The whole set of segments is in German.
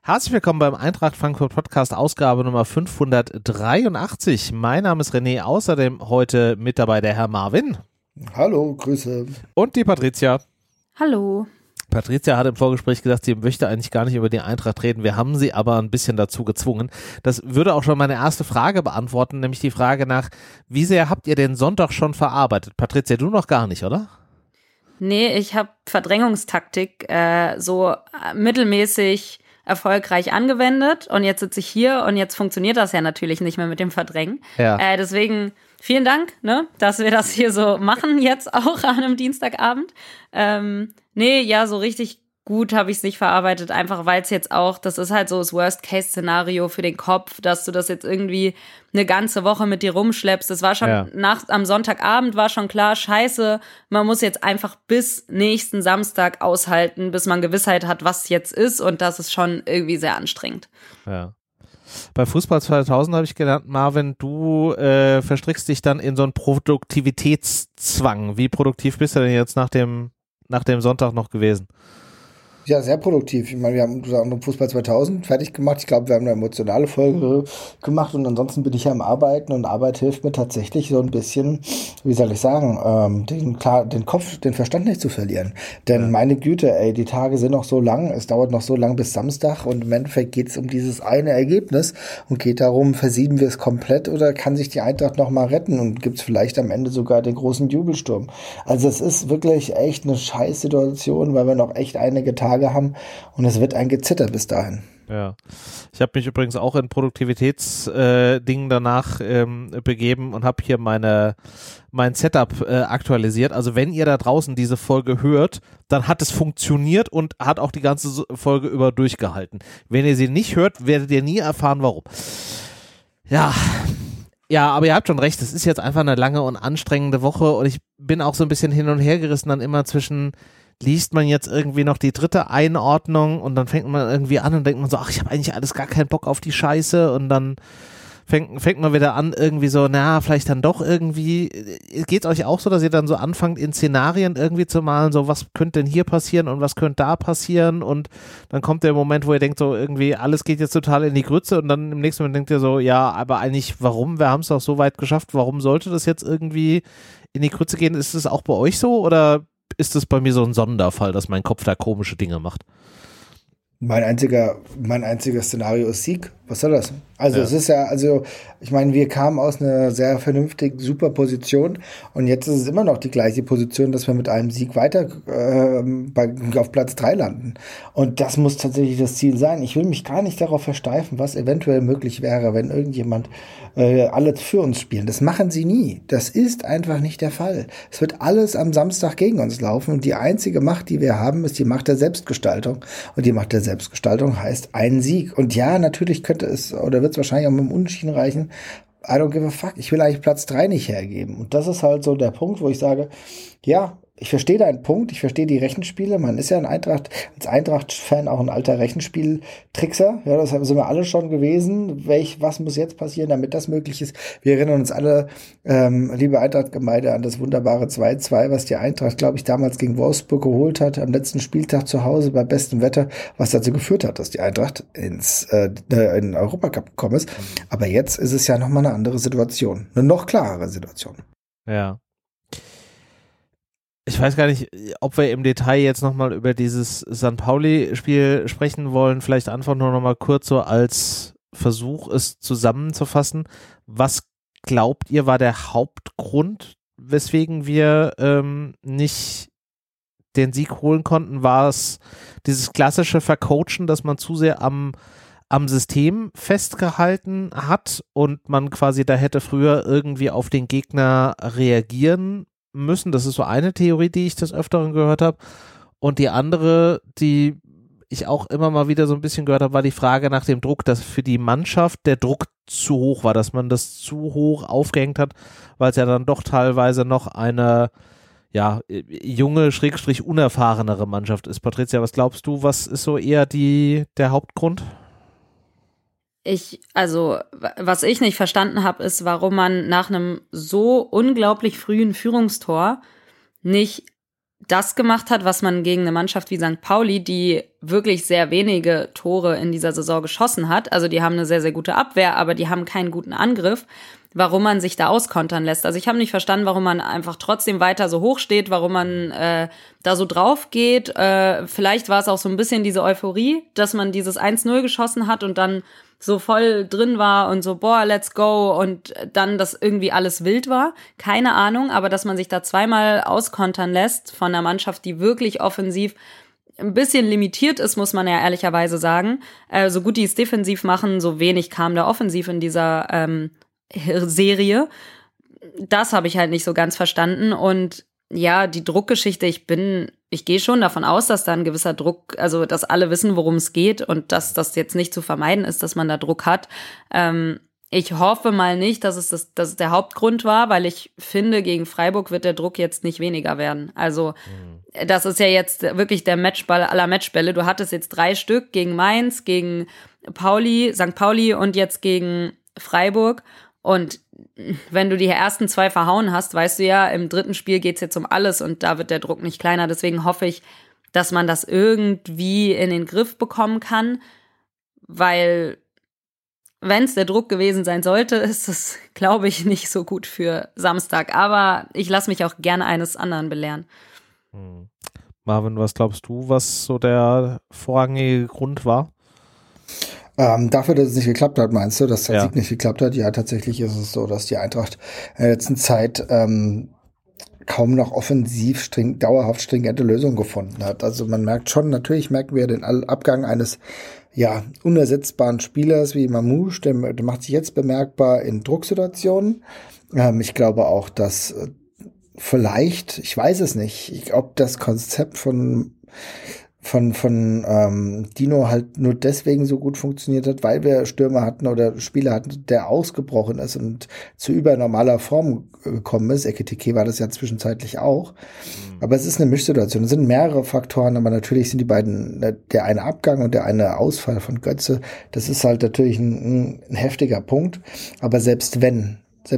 Herzlich willkommen beim Eintracht Frankfurt Podcast, Ausgabe Nummer 583. Mein Name ist René, außerdem heute mit dabei der Herr Marvin. Hallo, Grüße. Und die Patricia. Hallo. Patricia hat im Vorgespräch gesagt, sie möchte eigentlich gar nicht über die Eintracht reden. Wir haben sie aber ein bisschen dazu gezwungen. Das würde auch schon meine erste Frage beantworten, nämlich die Frage nach, wie sehr habt ihr den Sonntag schon verarbeitet? Patricia, du noch gar nicht, oder? Nee, ich habe Verdrängungstaktik so mittelmäßig erfolgreich angewendet und jetzt sitze ich hier und jetzt funktioniert das ja natürlich nicht mehr mit dem Verdrängen. Ja. Deswegen vielen Dank, dass wir das hier so machen jetzt auch an einem Dienstagabend. So richtig gut habe ich es nicht verarbeitet, einfach weil es jetzt auch, das ist halt so das Worst-Case-Szenario für den Kopf, dass du das jetzt irgendwie eine ganze Woche mit dir rumschleppst. Das war schon am Sonntagabend war schon klar, scheiße, man muss jetzt einfach bis nächsten Samstag aushalten, bis man Gewissheit hat, was jetzt ist, und das ist schon irgendwie sehr anstrengend. Ja. Bei Fußball 2000 habe ich gelernt, Marvin, du verstrickst dich dann in so einen Produktivitätszwang. Wie produktiv bist du denn jetzt nach dem Sonntag noch gewesen? Ja, sehr produktiv. Ich meine, wir haben unter anderem Fußball 2000 fertig gemacht. Ich glaube, wir haben eine emotionale Folge gemacht und ansonsten bin ich ja am Arbeiten und Arbeit hilft mir tatsächlich so ein bisschen, wie soll ich sagen, den Verstand nicht zu verlieren. Denn meine Güte, ey, die Tage sind noch so lang, es dauert noch so lang bis Samstag und im Endeffekt geht es um dieses eine Ergebnis und geht darum, versiegen wir es komplett oder kann sich die Eintracht noch mal retten und gibt es vielleicht am Ende sogar den großen Jubelsturm. Also es ist wirklich echt eine Scheißsituation, weil wir noch echt einige Tage haben und es wird ein Gezitter bis dahin. Ja, ich habe mich übrigens auch in Produktivitätsdingen danach begeben und habe hier mein Setup aktualisiert. Also wenn ihr da draußen diese Folge hört, dann hat es funktioniert und hat auch die ganze Folge über durchgehalten. Wenn ihr sie nicht hört, werdet ihr nie erfahren, warum. Ja, aber ihr habt schon recht, es ist jetzt einfach eine lange und anstrengende Woche und ich bin auch so ein bisschen hin und her gerissen dann immer zwischen, liest man jetzt irgendwie noch die dritte Einordnung und dann fängt man irgendwie an und denkt man so, ach, ich habe eigentlich alles gar keinen Bock auf die Scheiße und dann fängt man wieder an irgendwie so, vielleicht dann doch irgendwie, geht es euch auch so, dass ihr dann so anfangt in Szenarien irgendwie zu malen, so was könnte denn hier passieren und was könnte da passieren und dann kommt der Moment, wo ihr denkt so irgendwie, alles geht jetzt total in die Grütze und dann im nächsten Moment denkt ihr so, ja, aber eigentlich warum, wir haben es doch so weit geschafft, warum sollte das jetzt irgendwie in die Grütze gehen, ist es auch bei euch so oder ist es bei mir so ein Sonderfall, dass mein Kopf da komische Dinge macht? Mein einziger Szenario ist Sieg. Was soll das? Also es ist ja, ich meine, wir kamen aus einer sehr vernünftigen, super Position und jetzt ist es immer noch die gleiche Position, dass wir mit einem Sieg weiter auf Platz 3 landen. Und das muss tatsächlich das Ziel sein. Ich will mich gar nicht darauf versteifen, was eventuell möglich wäre, wenn irgendjemand alle für uns spielen. Das machen sie nie. Das ist einfach nicht der Fall. Es wird alles am Samstag gegen uns laufen und die einzige Macht, die wir haben, ist die Macht der Selbstgestaltung. Und die Macht der Selbstgestaltung heißt einen Sieg. Und ja, natürlich könnte es oder wird es wahrscheinlich auch mit dem Unentschieden reichen. I don't give a fuck. Ich will eigentlich Platz 3 nicht hergeben. Und das ist halt so der Punkt, wo ich sage, ja, ich verstehe deinen Punkt, ich verstehe die Rechenspiele. Man ist ja als Eintracht-Fan auch ein alter Rechenspiel-Trickser. Ja, das sind wir alle schon gewesen. Was muss jetzt passieren, damit das möglich ist? Wir erinnern uns alle, liebe Eintracht-Gemeinde, an das wunderbare 2-2, was die Eintracht, glaube ich, damals gegen Wolfsburg geholt hat, am letzten Spieltag zu Hause bei bestem Wetter, was dazu geführt hat, dass die Eintracht in den Europacup gekommen ist. Aber jetzt ist es ja nochmal eine andere Situation. Eine noch klarere Situation. Ja. Ich weiß gar nicht, ob wir im Detail jetzt nochmal über dieses St. Pauli-Spiel sprechen wollen. Vielleicht einfach nur nochmal kurz so als Versuch, es zusammenzufassen. Was glaubt ihr, war der Hauptgrund, weswegen wir nicht den Sieg holen konnten? War es dieses klassische Vercoachen, dass man zu sehr am System festgehalten hat und man quasi da hätte früher irgendwie auf den Gegner reagieren müssen? Das ist so eine Theorie, die ich des Öfteren gehört habe. Und die andere, die ich auch immer mal wieder so ein bisschen gehört habe, war die Frage nach dem Druck, dass für die Mannschaft der Druck zu hoch war, dass man das zu hoch aufgehängt hat, weil es ja dann doch teilweise noch eine junge, / unerfahrenere Mannschaft ist. Patricia, was glaubst du, was ist so eher der Hauptgrund? Was ich nicht verstanden habe, ist, warum man nach einem so unglaublich frühen Führungstor nicht das gemacht hat, was man gegen eine Mannschaft wie St. Pauli, die wirklich sehr wenige Tore in dieser Saison geschossen hat. Also die haben eine sehr, sehr gute Abwehr, aber die haben keinen guten Angriff. Warum man sich da auskontern lässt. Also ich habe nicht verstanden, warum man einfach trotzdem weiter so hoch steht, warum man da so drauf geht. Vielleicht war es auch so ein bisschen diese Euphorie, dass man dieses 1-0 geschossen hat und dann so voll drin war und so, boah, let's go, und dann das irgendwie alles wild war. Keine Ahnung, aber dass man sich da zweimal auskontern lässt von einer Mannschaft, die wirklich offensiv ein bisschen limitiert ist, muss man ja ehrlicherweise sagen. So gut die es defensiv machen, so wenig kam da offensiv in dieser Serie. Das habe ich halt nicht so ganz verstanden. Und ja, die Druckgeschichte, ich gehe schon davon aus, dass da ein gewisser Druck, also dass alle wissen, worum es geht und dass das jetzt nicht zu vermeiden ist, dass man da Druck hat. Ich hoffe mal nicht, dass es der Hauptgrund war, weil ich finde, gegen Freiburg wird der Druck jetzt nicht weniger werden. Also das ist ja jetzt wirklich der Matchball aller Matchbälle. Du hattest jetzt 3 Stück gegen Mainz, gegen St. Pauli und jetzt gegen Freiburg. Und wenn du die ersten 2 verhauen hast, weißt du ja, im 3. Spiel geht's jetzt um alles und da wird der Druck nicht kleiner. Deswegen hoffe ich, dass man das irgendwie in den Griff bekommen kann, weil wenn es der Druck gewesen sein sollte, ist es, glaube ich, nicht so gut für Samstag. Aber ich lasse mich auch gerne eines anderen belehren. Marvin, was glaubst du, was so der vorrangige Grund war? Dafür, dass es nicht geklappt hat, meinst du, dass der Sieg nicht geklappt hat? Ja, tatsächlich ist es so, dass die Eintracht in der letzten Zeit kaum noch offensiv dauerhaft stringente Lösungen gefunden hat. Also man merkt schon, natürlich merken wir den Abgang eines unersetzbaren Spielers wie Mamouche, der macht sich jetzt bemerkbar in Drucksituationen. Ich glaube auch, dass vielleicht, ich weiß es nicht, ob das Konzept von Dino halt nur deswegen so gut funktioniert hat, weil wir Stürmer hatten oder Spieler hatten, der ausgebrochen ist und zu übernormaler Form gekommen ist. Ekitike war das ja zwischenzeitlich auch. Aber es ist eine Mischsituation. Es sind mehrere Faktoren, aber natürlich sind die beiden, der eine Abgang und der eine Ausfall von Götze, das ist halt natürlich ein heftiger Punkt. Aber selbst wenn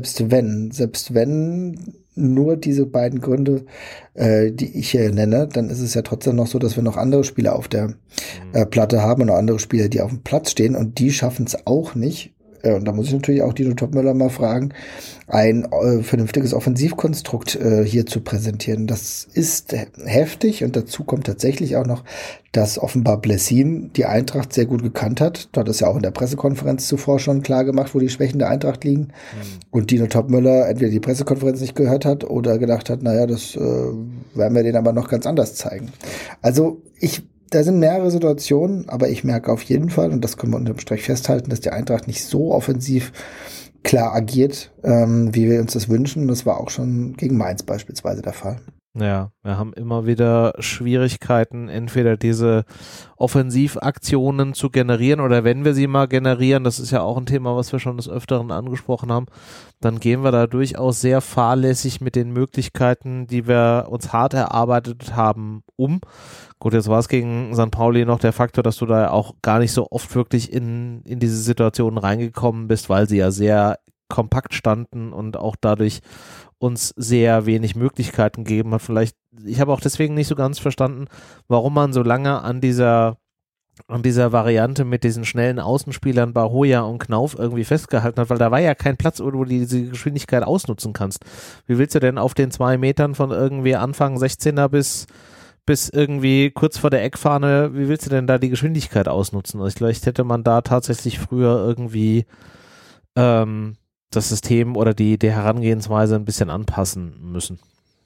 nur diese beiden Gründe, die ich hier nenne, dann ist es ja trotzdem noch so, dass wir noch andere Spieler auf der Platte haben und noch andere Spieler, die auf dem Platz stehen, und die schaffen es auch nicht. Und da muss ich natürlich auch Dino Topmöller mal fragen, ein vernünftiges Offensivkonstrukt hier zu präsentieren. Das ist heftig, und dazu kommt tatsächlich auch noch, dass offenbar Blessin die Eintracht sehr gut gekannt hat. Du hattest ja auch in der Pressekonferenz zuvor schon klar gemacht, wo die Schwächen der Eintracht liegen. Und Dino Topmöller entweder die Pressekonferenz nicht gehört hat oder gedacht hat, naja, das werden wir denen aber noch ganz anders zeigen. Also da sind mehrere Situationen, aber ich merke auf jeden Fall, und das können wir unterm Strich festhalten, dass die Eintracht nicht so offensiv klar agiert, wie wir uns das wünschen. Das war auch schon gegen Mainz beispielsweise der Fall. Ja, wir haben immer wieder Schwierigkeiten, entweder diese Offensivaktionen zu generieren, oder wenn wir sie mal generieren, das ist ja auch ein Thema, was wir schon des Öfteren angesprochen haben, dann gehen wir da durchaus sehr fahrlässig mit den Möglichkeiten, die wir uns hart erarbeitet haben, um. Gut, jetzt war es gegen St. Pauli noch der Faktor, dass du da auch gar nicht so oft wirklich in diese Situationen reingekommen bist, weil sie ja sehr kompakt standen und auch dadurch uns sehr wenig Möglichkeiten gegeben hat. Vielleicht, ich habe auch deswegen nicht so ganz verstanden, warum man so lange an dieser Variante mit diesen schnellen Außenspielern Bahoja und Knauf irgendwie festgehalten hat, weil da war ja kein Platz, wo du diese Geschwindigkeit ausnutzen kannst. Wie willst du denn auf den 2 Metern von irgendwie Anfang 16er bis irgendwie kurz vor der Eckfahne, wie willst du denn da die Geschwindigkeit ausnutzen? Also vielleicht hätte man da tatsächlich früher irgendwie das System oder die Herangehensweise ein bisschen anpassen müssen.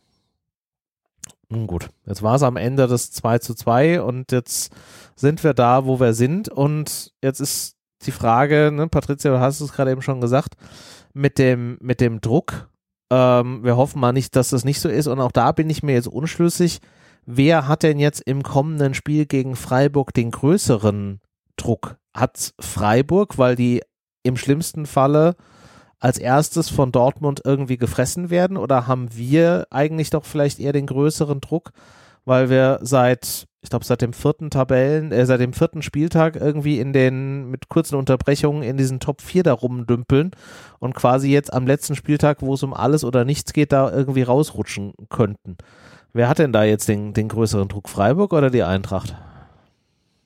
Nun gut, jetzt war es am Ende das 2:2 und jetzt sind wir da, wo wir sind, und jetzt ist die Frage, ne, Patricia, du hast es gerade eben schon gesagt, mit dem Druck, wir hoffen mal nicht, dass das nicht so ist, und auch da bin ich mir jetzt unschlüssig, wer hat denn jetzt im kommenden Spiel gegen Freiburg den größeren Druck? Hat Freiburg, weil die im schlimmsten Falle als erstes von Dortmund irgendwie gefressen werden, oder haben wir eigentlich doch vielleicht eher den größeren Druck, weil wir seit dem 4. Spieltag irgendwie mit kurzen Unterbrechungen in diesen Top 4 da rumdümpeln und quasi jetzt am letzten Spieltag, wo es um alles oder nichts geht, da irgendwie rausrutschen könnten. Wer hat denn da jetzt den größeren Druck, Freiburg oder die Eintracht?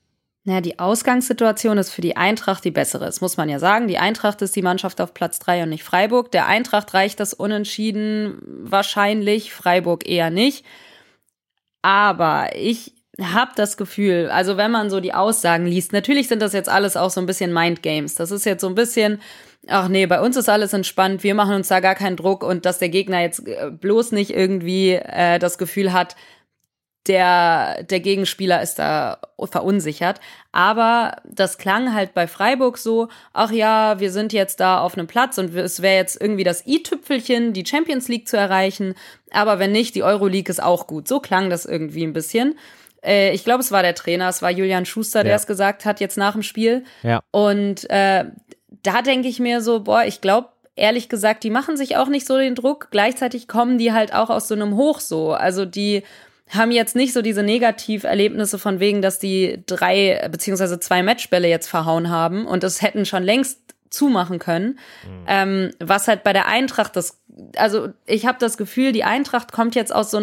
Naja, die Ausgangssituation ist für die Eintracht die bessere. Das muss man ja sagen. Die Eintracht ist die Mannschaft auf Platz 3 und nicht Freiburg. Der Eintracht reicht das Unentschieden wahrscheinlich, Freiburg eher nicht. Aber ich habe das Gefühl, also wenn man so die Aussagen liest, natürlich sind das jetzt alles auch so ein bisschen Mindgames. Das ist jetzt so ein bisschen, ach nee, bei uns ist alles entspannt, wir machen uns da gar keinen Druck und dass der Gegner jetzt bloß nicht irgendwie das Gefühl hat, der Gegenspieler ist da verunsichert. Aber das klang halt bei Freiburg so, ach ja, wir sind jetzt da auf einem Platz und es wäre jetzt irgendwie das i-Tüpfelchen, die Champions League zu erreichen. Aber wenn nicht, die Euroleague ist auch gut. So klang das irgendwie ein bisschen. Ich glaube, es war der Trainer, es war Julian Schuster, der es gesagt hat, jetzt nach dem Spiel. Ja. Und da denke ich mir so, boah, ich glaube, ehrlich gesagt, die machen sich auch nicht so den Druck. Gleichzeitig kommen die halt auch aus so einem Hoch so. Also die haben jetzt nicht so diese Negativerlebnisse von wegen, dass die 3 beziehungsweise 2 Matchbälle jetzt verhauen haben und es hätten schon längst zumachen können. Was halt bei der Eintracht also ich habe das Gefühl, die Eintracht kommt jetzt aus so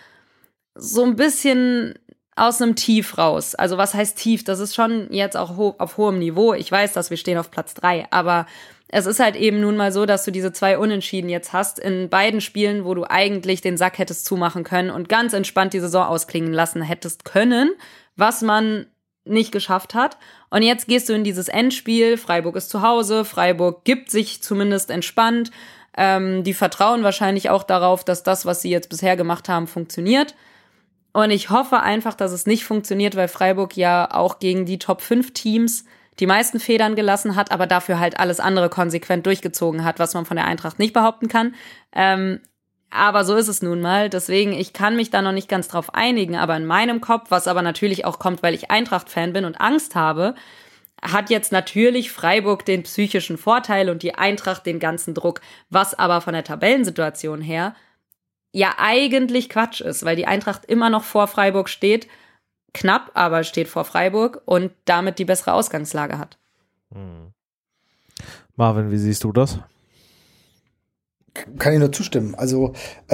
ein bisschen aus einem Tief raus. Also was heißt tief? Das ist schon jetzt auch auf hohem Niveau. Ich weiß, dass wir stehen auf Platz 3, aber es ist halt eben nun mal so, dass du diese 2 Unentschieden jetzt hast in beiden Spielen, wo du eigentlich den Sack hättest zumachen können und ganz entspannt die Saison ausklingen lassen hättest können, was man nicht geschafft hat. Und jetzt gehst du in dieses Endspiel, Freiburg ist zu Hause, Freiburg gibt sich zumindest entspannt, die vertrauen wahrscheinlich auch darauf, dass das, was sie jetzt bisher gemacht haben, funktioniert. Und ich hoffe einfach, dass es nicht funktioniert, weil Freiburg ja auch gegen die Top-5-Teams die meisten Federn gelassen hat, aber dafür halt alles andere konsequent durchgezogen hat, was man von der Eintracht nicht behaupten kann. Aber so ist es nun mal. Deswegen, ich kann mich da noch nicht ganz drauf einigen, aber in meinem Kopf, was aber natürlich auch kommt, weil ich Eintracht-Fan bin und Angst habe, hat jetzt natürlich Freiburg den psychischen Vorteil und die Eintracht den ganzen Druck, was aber von der Tabellensituation her ja eigentlich Quatsch ist, weil die Eintracht immer noch vor Freiburg steht, knapp, aber steht vor Freiburg und damit die bessere Ausgangslage hat. Marvin, wie siehst du das? Kann ich nur zustimmen. Also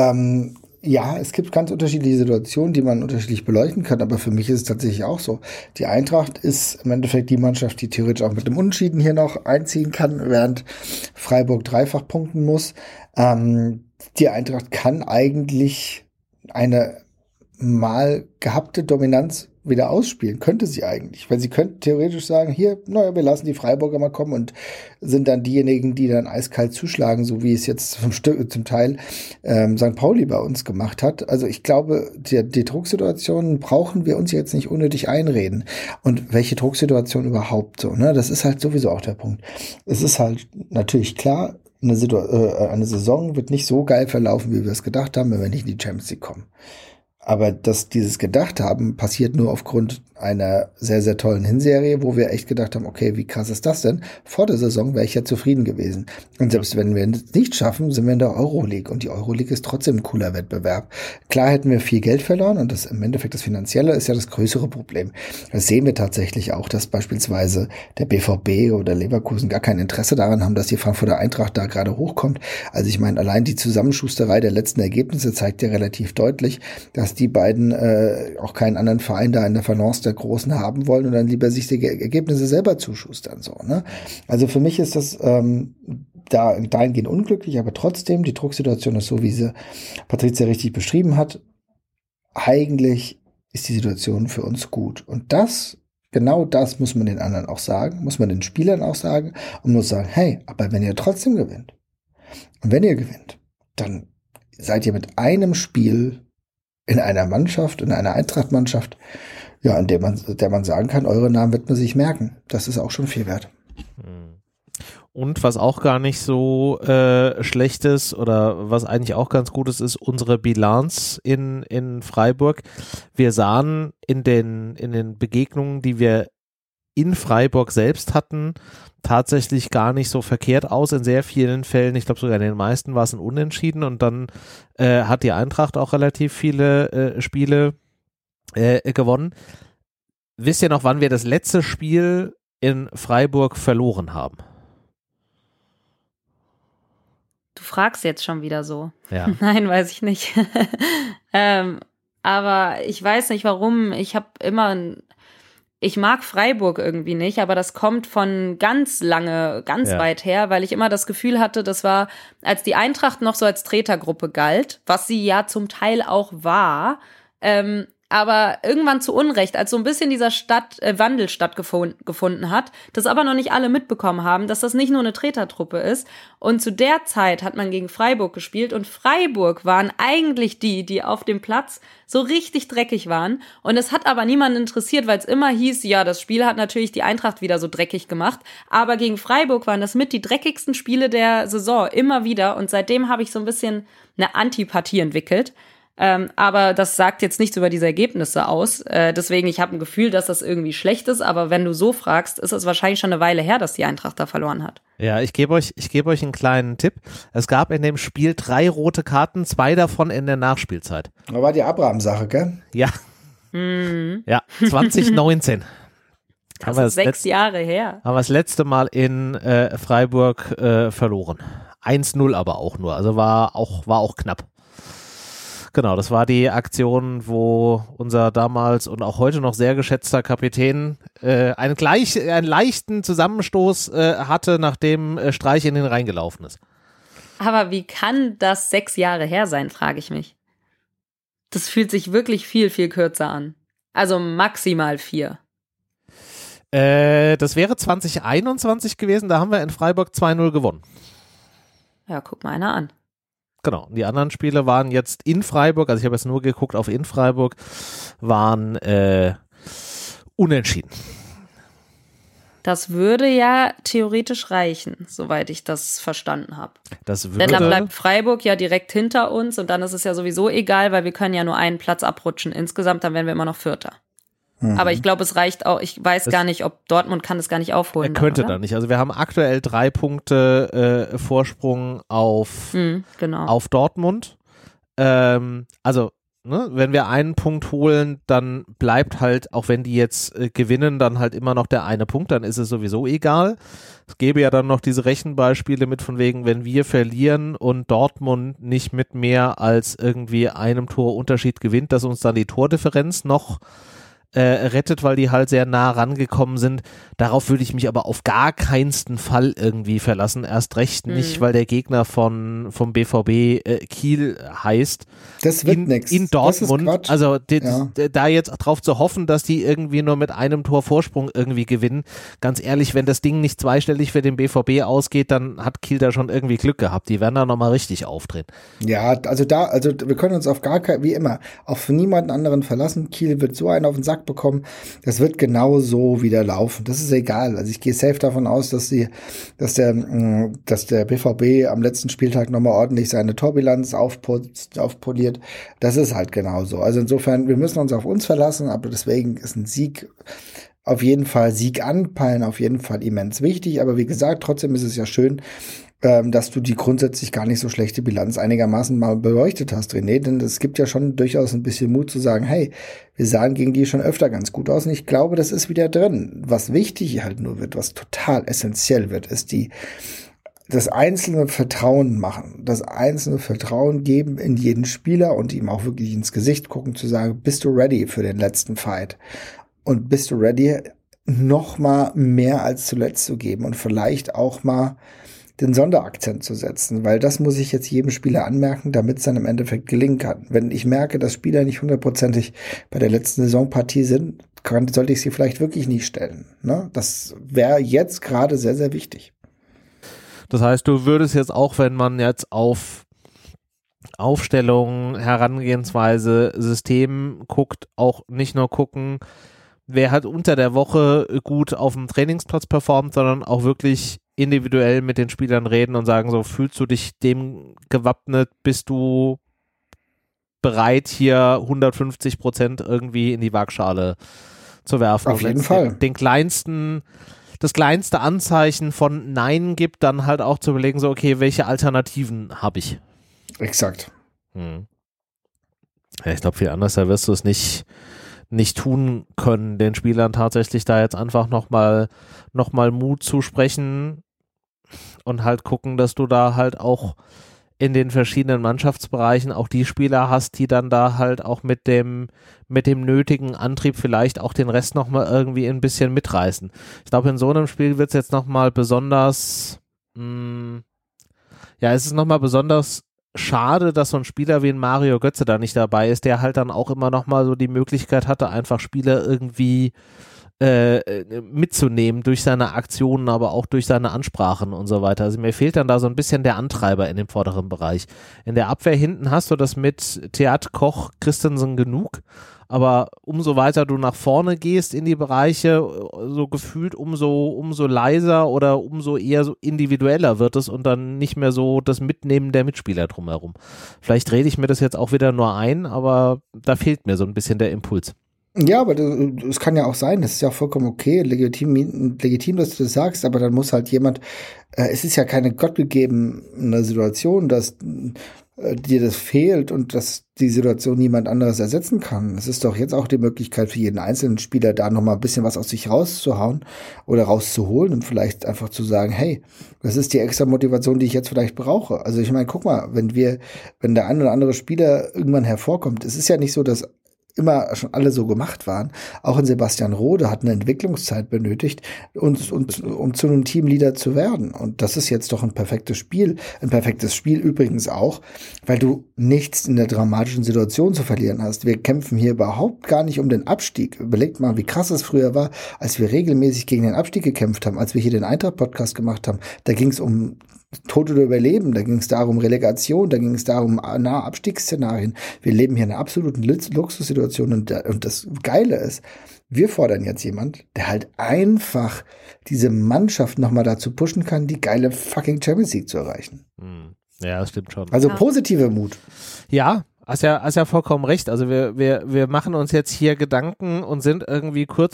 ja, es gibt ganz unterschiedliche Situationen, die man unterschiedlich beleuchten kann, aber für mich ist es tatsächlich auch so. Die Eintracht ist im Endeffekt die Mannschaft, die theoretisch auch mit dem Unentschieden hier noch einziehen kann, während Freiburg dreifach punkten muss. Die Eintracht kann eigentlich eine mal gehabte Dominanz wieder ausspielen, könnte sie eigentlich, weil sie könnten theoretisch sagen, hier, naja, wir lassen die Freiburger mal kommen und sind dann diejenigen, die dann eiskalt zuschlagen, so wie es jetzt zum Teil St. Pauli bei uns gemacht hat. Also ich glaube, die Drucksituationen brauchen wir uns jetzt nicht unnötig einreden. Und welche Drucksituation überhaupt so, ne? Das ist halt sowieso auch der Punkt. Es ist halt natürlich klar, eine Saison wird nicht so geil verlaufen, wie wir es gedacht haben, wenn wir nicht in die Champions League kommen. Aber dass dieses gedacht haben, passiert nur aufgrund einer sehr, sehr tollen Hinserie, wo wir echt gedacht haben, okay, wie krass ist das denn? Vor der Saison wäre ich ja zufrieden gewesen. Und selbst wenn wir es nicht schaffen, sind wir in der Euroleague. Und die Euroleague ist trotzdem ein cooler Wettbewerb. Klar hätten wir viel Geld verloren und das im Endeffekt das Finanzielle ist ja das größere Problem. Das sehen wir tatsächlich auch, dass beispielsweise der BVB oder Leverkusen gar kein Interesse daran haben, dass die Frankfurter Eintracht da gerade hochkommt. Also ich meine, allein die Zusammenschusterei der letzten Ergebnisse zeigt ja relativ deutlich, dass die beiden auch keinen anderen Verein da in der Balance der Großen haben wollen und dann lieber sich die Ergebnisse selber zuschustern. So, ne? Also für mich ist das dahingehend unglücklich, aber trotzdem, die Drucksituation ist so, wie sie Patricia richtig beschrieben hat. Eigentlich ist die Situation für uns gut. Und genau das muss man den anderen auch sagen, muss man den Spielern auch sagen und muss sagen, hey, aber wenn ihr trotzdem gewinnt und wenn ihr gewinnt, dann seid ihr mit einem Spiel in einer Mannschaft, in einer Eintracht-Mannschaft, ja, in der man sagen kann, eure Namen wird man sich merken. Das ist auch schon viel wert. Und was auch gar nicht so schlecht ist oder was eigentlich auch ganz gut ist unsere Bilanz in Freiburg. Wir sahen in den Begegnungen, die wir in Freiburg selbst hatten, tatsächlich gar nicht so verkehrt aus. In sehr vielen Fällen, ich glaube sogar in den meisten war es ein Unentschieden und dann hat die Eintracht auch relativ viele Spiele gewonnen. Wisst ihr noch, wann wir das letzte Spiel in Freiburg verloren haben? Du fragst jetzt schon wieder so. Ja. Nein, weiß ich nicht. Aber ich weiß nicht warum. Ich habe immer ich mag Freiburg irgendwie nicht, aber das kommt von ganz weit her, weil ich immer das Gefühl hatte, das war, als die Eintracht noch so als Tretergruppe galt, was sie ja zum Teil auch war, aber irgendwann zu Unrecht, als so ein bisschen dieser Wandel stattgefunden hat, das aber noch nicht alle mitbekommen haben, dass das nicht nur eine Tretertruppe ist. Und zu der Zeit hat man gegen Freiburg gespielt und Freiburg waren eigentlich die auf dem Platz so richtig dreckig waren. Und es hat aber niemanden interessiert, weil es immer hieß, ja, das Spiel hat natürlich die Eintracht wieder so dreckig gemacht. Aber gegen Freiburg waren das mit die dreckigsten Spiele der Saison, immer wieder. Und seitdem habe ich so ein bisschen eine Antipathie entwickelt. Aber das sagt jetzt nichts über diese Ergebnisse aus. Deswegen, ich habe ein Gefühl, dass das irgendwie schlecht ist. Aber wenn du so fragst, ist es wahrscheinlich schon eine Weile her, dass die Eintracht da verloren hat. Ja, ich gebe euch einen kleinen Tipp. Es gab in dem Spiel 3 rote Karten, 2 davon in der Nachspielzeit. Da war die Abraham-Sache, gell? Ja. Ja, 2019. Das ist 6 Jahre her. Haben wir das letzte Mal in Freiburg verloren. 1-0 aber auch nur. Also war auch knapp. Genau, das war die Aktion, wo unser damals und auch heute noch sehr geschätzter Kapitän einen leichten Zusammenstoß hatte, nachdem Streich in den Rhein gelaufen ist. Aber wie kann das 6 Jahre her sein, frage ich mich. Das fühlt sich wirklich viel, viel kürzer an. Also maximal 4. Das wäre 2021 gewesen, da haben wir in Freiburg 2-0 gewonnen. Ja, guck mal einer an. Genau, die anderen Spiele waren jetzt in Freiburg, also ich habe jetzt nur geguckt auf in Freiburg, waren unentschieden. Das würde ja theoretisch reichen, soweit ich das verstanden habe. Denn dann bleibt Freiburg ja direkt hinter uns und dann ist es ja sowieso egal, weil wir können ja nur einen Platz abrutschen. Insgesamt, dann wären wir immer noch Vierter. Aber ich glaube, es reicht auch, ich weiß gar nicht, ob Dortmund kann das gar nicht aufholen. Er könnte dann nicht. Also wir haben aktuell 3 Punkte Vorsprung auf Dortmund. Also wenn wir einen Punkt holen, dann bleibt halt, auch wenn die jetzt gewinnen, dann halt immer noch der eine Punkt, dann ist es sowieso egal. Es gäbe ja dann noch diese Rechenbeispiele mit von wegen, wenn wir verlieren und Dortmund nicht mit mehr als irgendwie einem Tor Unterschied gewinnt, dass uns dann die Tordifferenz noch rettet, weil die halt sehr nah rangekommen sind. Darauf würde ich mich aber auf gar keinsten Fall irgendwie verlassen. Erst recht nicht, weil der Gegner vom BVB Kiel heißt. Das wird nichts. In Dortmund. Also da jetzt drauf zu hoffen, dass die irgendwie nur mit einem Tor Vorsprung irgendwie gewinnen. Ganz ehrlich, wenn das Ding nicht zweistellig für den BVB ausgeht, dann hat Kiel da schon irgendwie Glück gehabt. Die werden da nochmal richtig aufdrehen. Ja, also wir können uns auf gar keinen, wie immer, auf niemanden anderen verlassen. Kiel wird so einen auf den Sack bekommen. Das wird genau so wieder laufen. Das ist egal. Also ich gehe safe davon aus, dass der BVB am letzten Spieltag nochmal ordentlich seine Torbilanz aufpoliert. Das ist halt genauso. Also insofern, wir müssen uns auf uns verlassen, aber deswegen ist ein Sieg auf jeden Fall, Sieg anpeilen auf jeden Fall immens wichtig. Aber wie gesagt, trotzdem ist es ja schön, dass du die grundsätzlich gar nicht so schlechte Bilanz einigermaßen mal beleuchtet hast, René, denn es gibt ja schon durchaus ein bisschen Mut zu sagen, hey, wir sahen gegen die schon öfter ganz gut aus und ich glaube, das ist wieder drin. Was wichtig halt nur wird, was total essentiell wird, ist das einzelne Vertrauen machen, das einzelne Vertrauen geben in jeden Spieler und ihm auch wirklich ins Gesicht gucken, zu sagen, bist du ready für den letzten Fight? Und bist du ready, noch mal mehr als zuletzt zu geben und vielleicht auch mal den Sonderakzent zu setzen, weil das muss ich jetzt jedem Spieler anmerken, damit es dann im Endeffekt gelingen kann. Wenn ich merke, dass Spieler nicht 100%ig bei der letzten Saisonpartie sind, sollte ich sie vielleicht wirklich nicht stellen. Ne? Das wäre jetzt gerade sehr, sehr wichtig. Das heißt, du würdest jetzt auch, wenn man jetzt auf Aufstellung, Herangehensweise, System guckt, auch nicht nur gucken, wer hat unter der Woche gut auf dem Trainingsplatz performt, sondern auch wirklich individuell mit den Spielern reden und sagen, so, fühlst du dich dem gewappnet, bist du bereit, hier 150% irgendwie in die Waagschale zu werfen? Auf jeden Fall. Das kleinste Anzeichen von Nein gibt, dann halt auch zu überlegen, so, okay, welche Alternativen habe ich? Exakt. Ja, ich glaube, viel anders, da wirst du es nicht tun können, den Spielern tatsächlich da jetzt einfach noch mal Mut zusprechen und halt gucken, dass du da halt auch in den verschiedenen Mannschaftsbereichen auch die Spieler hast, die dann da halt auch mit dem nötigen Antrieb vielleicht auch den Rest nochmal irgendwie ein bisschen mitreißen. Ich glaube, in so einem Spiel wird es jetzt nochmal besonders, es ist nochmal besonders schade, dass so ein Spieler wie ein Mario Götze da nicht dabei ist, der halt dann auch immer nochmal so die Möglichkeit hatte, einfach Spieler irgendwie mitzunehmen durch seine Aktionen, aber auch durch seine Ansprachen und so weiter. Also mir fehlt dann da so ein bisschen der Antreiber in dem vorderen Bereich. In der Abwehr hinten hast du das mit Theat, Koch, Christensen genug, aber umso weiter du nach vorne gehst in die Bereiche, so gefühlt umso leiser oder umso eher so individueller wird es und dann nicht mehr so das Mitnehmen der Mitspieler drumherum. Vielleicht rede ich mir das jetzt auch wieder nur ein, aber da fehlt mir so ein bisschen der Impuls. Ja, aber das kann ja auch sein, das ist ja auch vollkommen okay, legitim, dass du das sagst, aber dann muss halt jemand, es ist ja keine gottgegebene Situation, dass dir das fehlt und dass die Situation niemand anderes ersetzen kann. Es ist doch jetzt auch die Möglichkeit für jeden einzelnen Spieler, da nochmal ein bisschen was aus sich rauszuhauen oder rauszuholen und vielleicht einfach zu sagen, hey, das ist die extra Motivation, die ich jetzt vielleicht brauche. Also ich meine, guck mal, wenn der ein oder andere Spieler irgendwann hervorkommt, es ist ja nicht so, dass immer schon alle so gemacht waren. Auch ein Sebastian Rode hat eine Entwicklungszeit benötigt, um zu einem Teamleader zu werden. Und das ist jetzt doch ein perfektes Spiel. Ein perfektes Spiel übrigens auch, weil du nichts in der dramatischen Situation zu verlieren hast. Wir kämpfen hier überhaupt gar nicht um den Abstieg. Überlegt mal, wie krass es früher war, als wir regelmäßig gegen den Abstieg gekämpft haben, als wir hier den Eintracht-Podcast gemacht haben. Da ging es um Tod oder Überleben, da ging es darum Relegation, da ging es darum nahe Abstiegsszenarien. Wir leben hier in einer absoluten Luxussituation und das Geile ist, wir fordern jetzt jemand, der halt einfach diese Mannschaft nochmal dazu pushen kann, die geile fucking Champions League zu erreichen. Ja, das stimmt schon. Also positive Mut. Ja, hast ja vollkommen recht. Also wir machen uns jetzt hier Gedanken und sind irgendwie kurz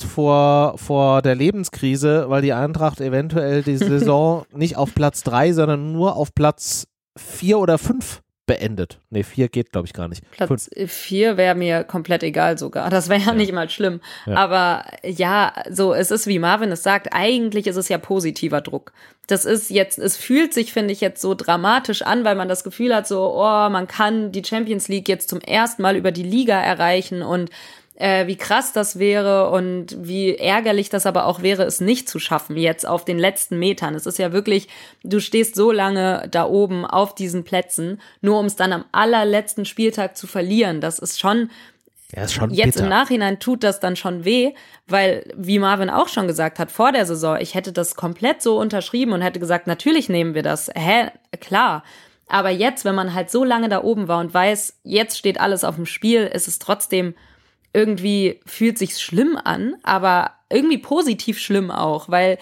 vor der Lebenskrise, weil die Eintracht eventuell die Saison nicht auf Platz 3, sondern nur auf Platz 4 oder 5 beendet. Ne, 4 geht, glaube ich, gar nicht. Platz 4 wäre mir komplett egal sogar. Das wäre ja nicht mal schlimm. Ja. Aber ja, so, es ist, wie Marvin es sagt, eigentlich ist es ja positiver Druck. Das ist jetzt, es fühlt sich, finde ich, jetzt so dramatisch an, weil man das Gefühl hat, so, man kann die Champions League jetzt zum ersten Mal über die Liga erreichen und wie krass das wäre und wie ärgerlich das aber auch wäre, es nicht zu schaffen jetzt auf den letzten Metern. Es ist ja wirklich, du stehst so lange da oben auf diesen Plätzen, nur um es dann am allerletzten Spieltag zu verlieren. Das ist schon, ist schon jetzt bitter. Im Nachhinein tut das dann schon weh, weil, wie Marvin auch schon gesagt hat, vor der Saison, ich hätte das komplett so unterschrieben und hätte gesagt, natürlich nehmen wir das. Klar. Aber jetzt, wenn man halt so lange da oben war und weiß, jetzt steht alles auf dem Spiel, ist es trotzdem irgendwie, fühlt sich's schlimm an, aber irgendwie positiv schlimm auch, weil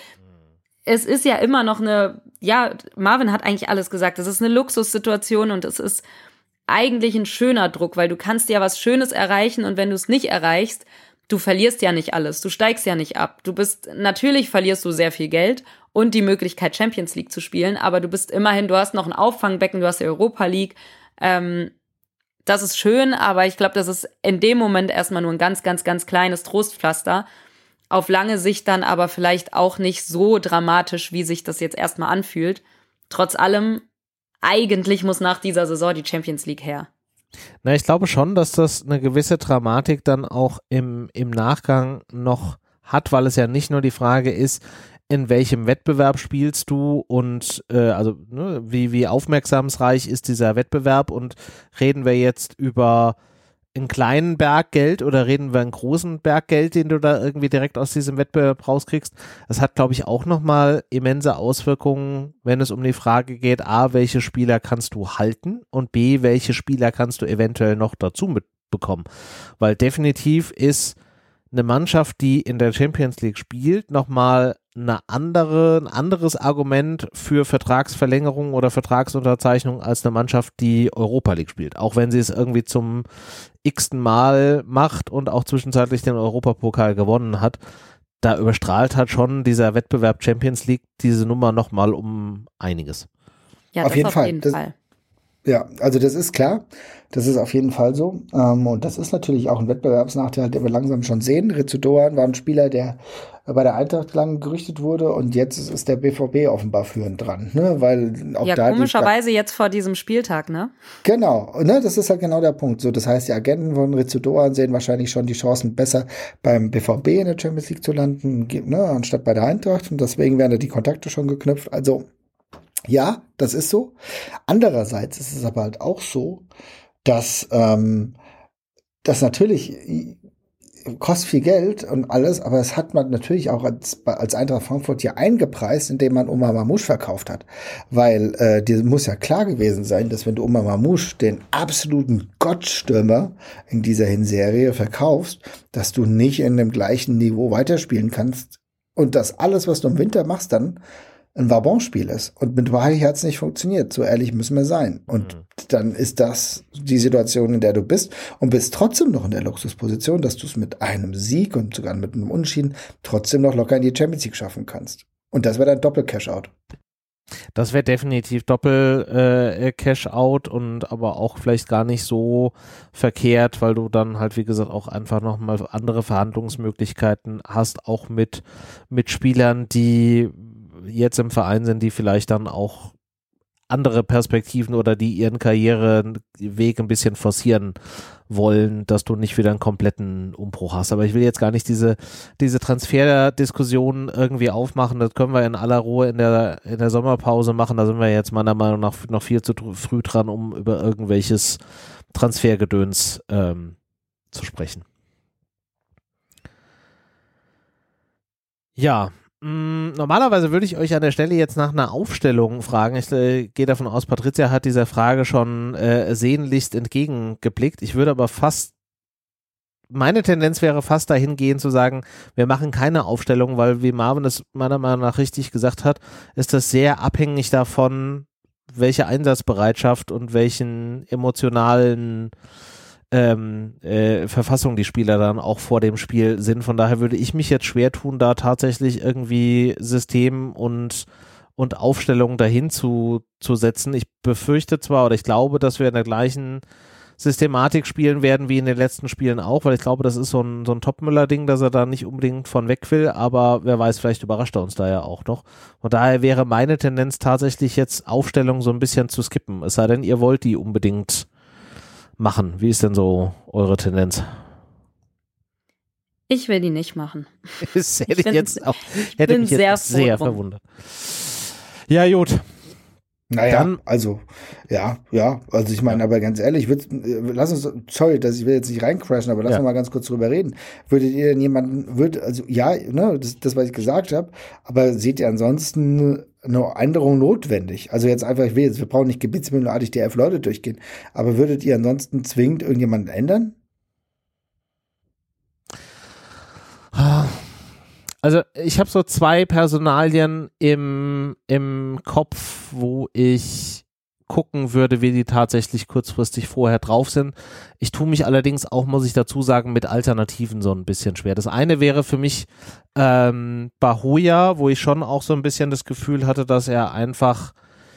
es ist ja immer noch Marvin hat eigentlich alles gesagt, es ist eine Luxussituation und es ist eigentlich ein schöner Druck, weil du kannst ja was Schönes erreichen und wenn du es nicht erreichst, du verlierst ja nicht alles, du steigst ja nicht ab. Natürlich verlierst du sehr viel Geld und die Möglichkeit, Champions League zu spielen, aber du hast noch ein Auffangbecken, du hast die Europa League, das ist schön, aber ich glaube, das ist in dem Moment erstmal nur ein ganz, ganz, ganz kleines Trostpflaster. Auf lange Sicht dann aber vielleicht auch nicht so dramatisch, wie sich das jetzt erstmal anfühlt. Trotz allem, eigentlich muss nach dieser Saison die Champions League her. Na, ich glaube schon, dass das eine gewisse Dramatik dann auch im Nachgang noch hat, weil es ja nicht nur die Frage ist, in welchem Wettbewerb spielst du und wie aufmerksamsreich ist dieser Wettbewerb und reden wir jetzt über einen kleinen Berg Geld oder reden wir einen großen Berg Geld, den du da irgendwie direkt aus diesem Wettbewerb rauskriegst? Das hat, glaube ich, auch nochmal immense Auswirkungen, wenn es um die Frage geht, A, welche Spieler kannst du halten und B, welche Spieler kannst du eventuell noch dazu mitbekommen? Weil definitiv ist eine Mannschaft, die in der Champions League spielt, nochmal ein anderes Argument für Vertragsverlängerung oder Vertragsunterzeichnung als eine Mannschaft, die Europa League spielt. Auch wenn sie es irgendwie zum x-ten Mal macht und auch zwischenzeitlich den Europapokal gewonnen hat, da überstrahlt halt schon dieser Wettbewerb Champions League diese Nummer nochmal um einiges. Ja, auf jeden Fall. Ja, also das ist klar, das ist auf jeden Fall so und das ist natürlich auch ein Wettbewerbsnachteil, den wir langsam schon sehen. Ritsu Doan war ein Spieler, der bei der Eintracht lang gerüchtet wurde und jetzt ist der BVB offenbar führend dran, ne? Weil auch ja, da komischerweise jetzt vor diesem Spieltag, ne? Genau, ne, das ist halt genau der Punkt. So, das heißt, die Agenten von Rizzo Doan sehen wahrscheinlich schon die Chancen besser beim BVB in der Champions League zu landen, ne, anstatt bei der Eintracht und deswegen werden da die Kontakte schon geknüpft. Also ja, das ist so. Andererseits ist es aber halt auch so, dass das natürlich kostet viel Geld und alles, aber es hat man natürlich auch als Eintracht Frankfurt ja eingepreist, indem man Omar Mamouche verkauft hat. Weil dir muss ja klar gewesen sein, dass wenn du Omar Mamouche, den absoluten Gottstürmer in dieser Hinserie, verkaufst, dass du nicht in dem gleichen Niveau weiterspielen kannst und dass alles, was du im Winter machst, dann ein Wabonspiel ist. Und mit Wahai hat es nicht funktioniert. So ehrlich müssen wir sein. Und dann ist das die Situation, in der du bist und bist trotzdem noch in der Luxusposition, dass du es mit einem Sieg und sogar mit einem Unentschieden trotzdem noch locker in die Champions League schaffen kannst. Und das wäre dann Doppel-Cash-Out. Das wäre definitiv Doppel-Cash-Out und aber auch vielleicht gar nicht so verkehrt, weil du dann halt, wie gesagt, auch einfach nochmal andere Verhandlungsmöglichkeiten hast, auch mit Spielern, die jetzt im Verein sind, die vielleicht dann auch andere Perspektiven oder die ihren Karriereweg ein bisschen forcieren wollen, dass du nicht wieder einen kompletten Umbruch hast. Aber ich will jetzt gar nicht diese Transferdiskussion irgendwie aufmachen. Das können wir in aller Ruhe in der Sommerpause machen. Da sind wir jetzt meiner Meinung nach noch viel zu früh dran, um über irgendwelches Transfergedöns zu sprechen. Ja, normalerweise würde ich euch an der Stelle jetzt nach einer Aufstellung fragen. Ich gehe davon aus, Patricia hat dieser Frage schon sehnlichst entgegengeblickt. Ich würde aber meine Tendenz wäre fast dahingehend zu sagen, wir machen keine Aufstellung, weil, wie Marvin es meiner Meinung nach richtig gesagt hat, ist das sehr abhängig davon, welche Einsatzbereitschaft und welchen emotionalen Verfassung die Spieler dann auch vor dem Spiel sind. Von daher würde ich mich jetzt schwer tun, da tatsächlich irgendwie System und Aufstellung dahin zu setzen. Ich befürchte zwar oder ich glaube, dass wir in der gleichen Systematik spielen werden wie in den letzten Spielen auch, weil ich glaube, das ist so ein Topmüller-Ding, dass er da nicht unbedingt von weg will, aber wer weiß, vielleicht überrascht er uns da ja auch noch. Von daher wäre meine Tendenz tatsächlich jetzt Aufstellung so ein bisschen zu skippen, es sei denn, ihr wollt die unbedingt machen. Wie ist denn so eure Tendenz? Ich will die nicht machen. Das hätte ich mich jetzt sehr verwundert. Ja, gut. Naja, dann, also ich meine, aber ganz ehrlich, lass uns, sorry, dass ich will jetzt nicht reincrashen, aber lass uns mal ganz kurz drüber reden. Würdet ihr denn das, was ich gesagt habe, aber seht ihr ansonsten eine Änderung notwendig? Also jetzt einfach, wir brauchen nicht gebietsmühlenartig die 11 Leute durchgehen, aber würdet ihr ansonsten zwingend irgendjemanden ändern? Also ich habe so 2 Personalien im Kopf, wo ich gucken würde, wie die tatsächlich kurzfristig vorher drauf sind. Ich tue mich allerdings auch, muss ich dazu sagen, mit Alternativen so ein bisschen schwer. Das eine wäre für mich Bahoya, wo ich schon auch so ein bisschen das Gefühl hatte, dass er einfach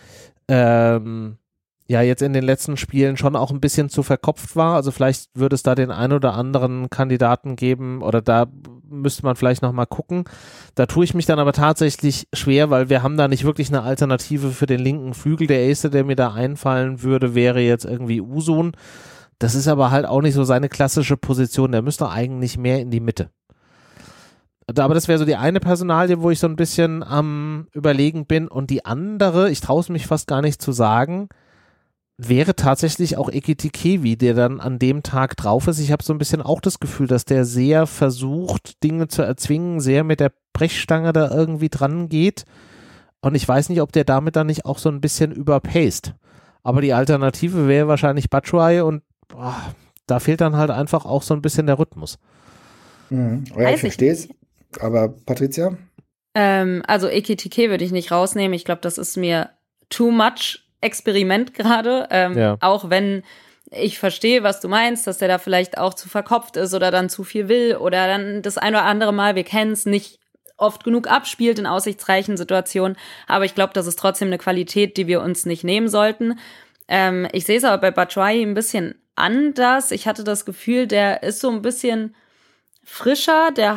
jetzt in den letzten Spielen schon auch ein bisschen zu verkopft war. Also vielleicht würde es da den ein oder anderen Kandidaten geben oder da müsste man vielleicht nochmal gucken. Da tue ich mich dann aber tatsächlich schwer, weil wir haben da nicht wirklich eine Alternative für den linken Flügel. Der erste, der mir da einfallen würde, wäre jetzt irgendwie Usun. Das ist aber halt auch nicht so seine klassische Position. Der müsste eigentlich mehr in die Mitte. Aber das wäre so die eine Personalie, wo ich so ein bisschen am Überlegen bin. Und die andere, ich traue es mich fast gar nicht zu sagen, wäre tatsächlich auch Ekitikewi, der dann an dem Tag drauf ist. Ich habe so ein bisschen auch das Gefühl, dass der sehr versucht, Dinge zu erzwingen, sehr mit der Brechstange da irgendwie dran geht. Und ich weiß nicht, ob der damit dann nicht auch so ein bisschen überpaced. Aber die Alternative wäre wahrscheinlich Batshuayi und da fehlt dann halt einfach auch so ein bisschen der Rhythmus. Ja, ich verstehe es. Aber Patricia? Also Ekitike würde ich nicht rausnehmen. Ich glaube, das ist mir too much Experiment gerade, auch wenn ich verstehe, was du meinst, dass der da vielleicht auch zu verkopft ist oder dann zu viel will oder dann das ein oder andere Mal, wir kennen es, nicht oft genug abspielt in aussichtsreichen Situationen, aber ich glaube, das ist trotzdem eine Qualität, die wir uns nicht nehmen sollten. Ich sehe es aber bei Batshuayi ein bisschen anders. Ich hatte das Gefühl, der ist so ein bisschen frischer, der hat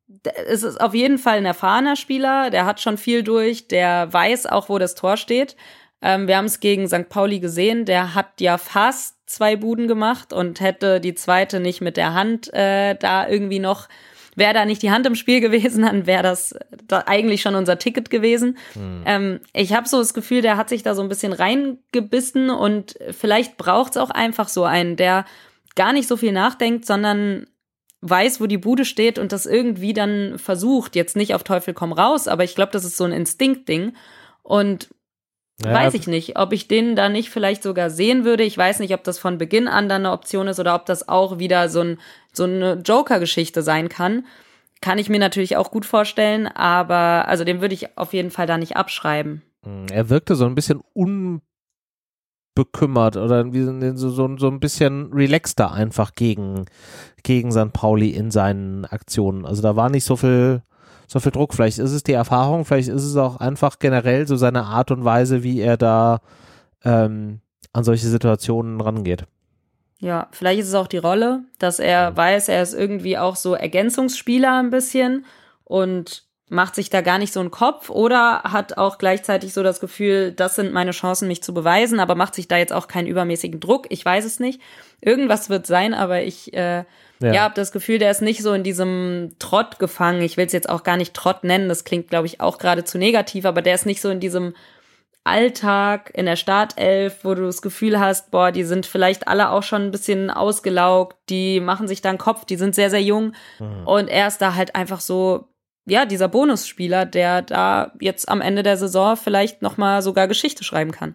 es ist auf jeden Fall ein erfahrener Spieler, der hat schon viel durch, der weiß auch, wo das Tor steht. Wir haben es gegen St. Pauli gesehen, der hat ja fast 2 Buden gemacht und hätte die zweite nicht mit der Hand da irgendwie noch, wäre da nicht die Hand im Spiel gewesen, dann wäre das da eigentlich schon unser Ticket gewesen. Ich habe so das Gefühl, der hat sich da so ein bisschen reingebissen und vielleicht braucht es auch einfach so einen, der gar nicht so viel nachdenkt, sondern weiß, wo die Bude steht und das irgendwie dann versucht, jetzt nicht auf Teufel komm raus, aber ich glaube, das ist so ein Instinktding und weiß ich nicht, ob ich den da nicht vielleicht sogar sehen würde. Ich weiß nicht, ob das von Beginn an dann eine Option ist oder ob das auch wieder so eine Joker-Geschichte sein kann. Kann ich mir natürlich auch gut vorstellen, aber also den würde ich auf jeden Fall da nicht abschreiben. Er wirkte so ein bisschen unbekümmert oder wie so ein bisschen relaxter einfach gegen St. Pauli in seinen Aktionen. Also da war nicht so viel Druck. Vielleicht ist es die Erfahrung, vielleicht ist es auch einfach generell so seine Art und Weise, wie er da an solche Situationen rangeht. Ja, vielleicht ist es auch die Rolle, dass er weiß, er ist irgendwie auch so Ergänzungsspieler ein bisschen und macht sich da gar nicht so einen Kopf oder hat auch gleichzeitig so das Gefühl, das sind meine Chancen, mich zu beweisen, aber macht sich da jetzt auch keinen übermäßigen Druck. Ich weiß es nicht. Irgendwas wird sein, aber ich habe das Gefühl, der ist nicht so in diesem Trott gefangen. Ich will es jetzt auch gar nicht Trott nennen, das klingt, glaube ich, auch gerade zu negativ, aber der ist nicht so in diesem Alltag in der Startelf, wo du das Gefühl hast, boah, die sind vielleicht alle auch schon ein bisschen ausgelaugt, die machen sich da einen Kopf, die sind sehr, sehr jung und er ist da halt einfach so, ja, dieser Bonusspieler, der da jetzt am Ende der Saison vielleicht nochmal sogar Geschichte schreiben kann.